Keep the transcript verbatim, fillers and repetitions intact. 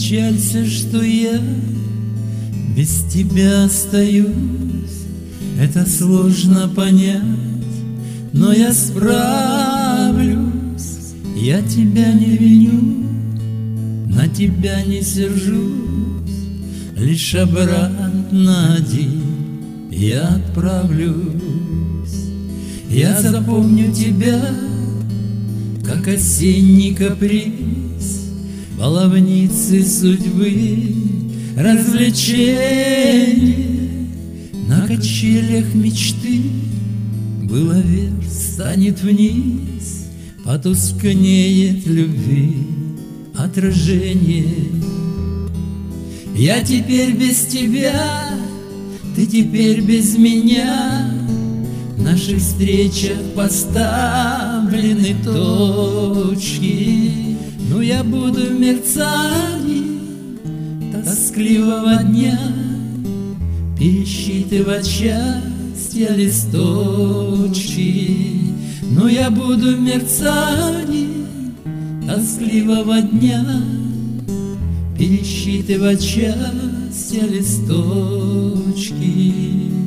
печалься, что я без тебя остаюсь. Это сложно понять, но я справлюсь. Я тебя не виню, на тебя не сержусь, лишь обратно один я отправлюсь. Я запомню тебя, как осенний каприз, баловницы судьбы, развлечения. На качелях мечты было вверх, станет вниз, потускнеет любви отражение. Я теперь без тебя, ты теперь без меня. В наших встречах поставлены точки, но я буду в мерцании тоскливого дня пересчитывать счастья листочки. Но я буду в мерцании тоскливого дня пересчитывать счастья листочки.